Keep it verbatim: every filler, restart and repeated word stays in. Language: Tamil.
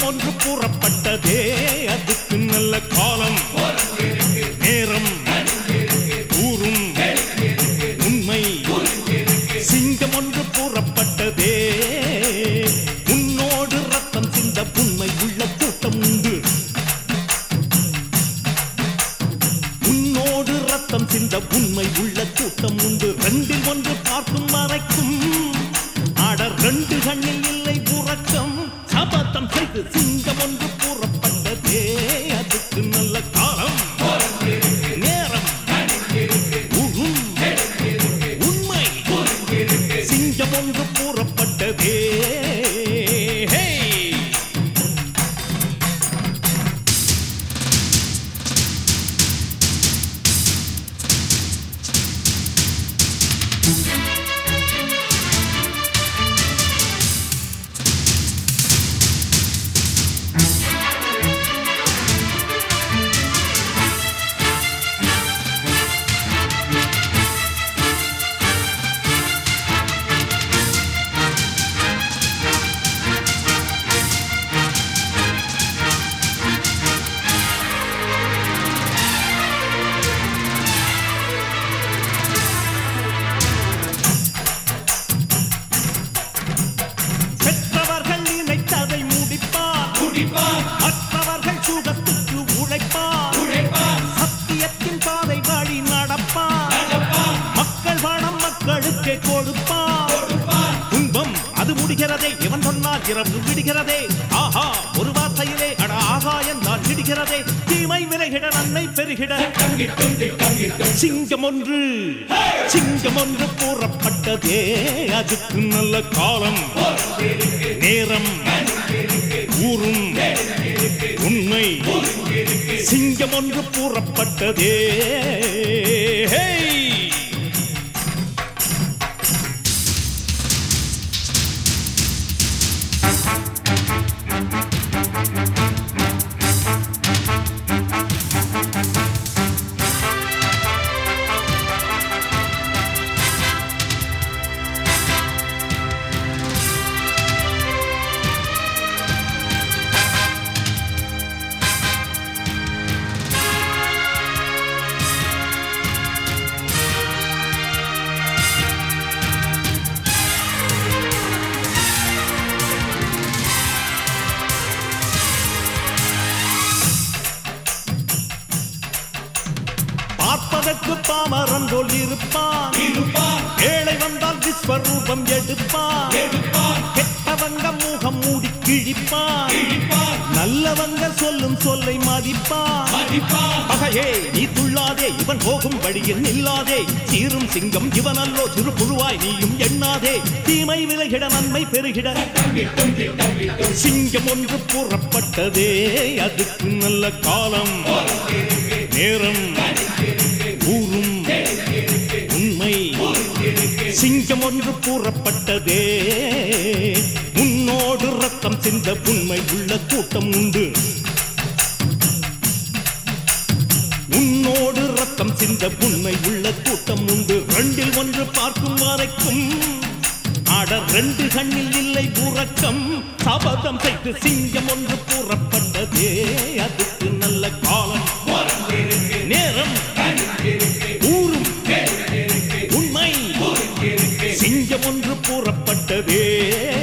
ஒன்று கூறப்பட்டதே அதுக்கு நல்ல காலம் நேரம் ஊரும் உண்மை சிங்கம் ஒன்று கூறப்பட்டதே உன்னோடு ரத்தம் சிந்த உண்மை உள்ள கூட்டம் உண்டு உன்னோடு ரத்தம் சிந்த உண்மை உள்ள கூட்டம் உண்டு ரெண்டில் ஒன்று பார்க்கும் வரைக்கும் ஆட ரெண்டு கண்ணில் இல்லை உறக்கம் சபதம் செய்து சிங்கம் ஒன்று கூறப்பட்டதே அதுக்கு நல்ல காலம் நேரம் ஊரும் உண்மை சிங்கம் ஒன்று கூறப்பட்டதே மற்றவர்கள் சுகத்துக்கு உழைப்பார் சத்தியத்தின் பாதை வழி நடப்பார் மக்கள் பணம் மக்களுக்கே கொடுப்பார் துன்பம் அது முடிகிறதே இவன் சொன்னால் இரவு விடுகிறதே ஆஹா ஒரு வார்த்தையிலே அட ஆகாயம் தான் விடுகிறதே தீமை விலகிட நன்மை பெருகிட சிங்கம் ஒன்று சிங்கம் ஒன்று கூறப்பட்டதே அதுக்கு நல்ல காலம் நேரம் ஊரும் உண்மை சிங்கம் ஒன்று கூறப்பட்டதே பார்ப்பதற்கு பாமரன் போல் இருப்பான் ஏழை வந்தால் விஸ்வரூபம் எடுப்பான் கெட்டவங்க முகம் மூடி கிழிப்பான் நல்லவங்க சொல்லும் சொல்லை மதிப்பான் பகையே நீ துள்ளாதே இவன் போகும் வழியில் நில்லாதே சீரும் சிங்கம் இவன் அல்லோ சிறு புழுவாய் நீயும் எண்ணாதே தீமை விலகிட நன்மை பெருகிட சிங்கம் ஒன்று கூறப்பட்டதே அதுக்கு நல்ல காலம் நேரம் ஊரும் உண்மை சிங்கம் ஒன்று கூறப்பட்டதே உன்னோடு ரத்தம் சிந்த உண்மை உள்ள கூட்டம் உண்டு உன்னோடு ரத்தம் சிந்த உண்மை உள்ள கூட்டம் உண்டு ரெண்டில் ஒன்று பார்க்கும் வரைக்கும் ஆட ரெண்டு கண்ணில் இல்லை உறக்கம் சபதம் செய்து சிங்கம் ஒன்று கூறப்பட்டதே அதுக்கு நல்ல காலம் நேரம் ஊரும் உண்மை சிங்கம் ஒன்று கூறப்பட்டதே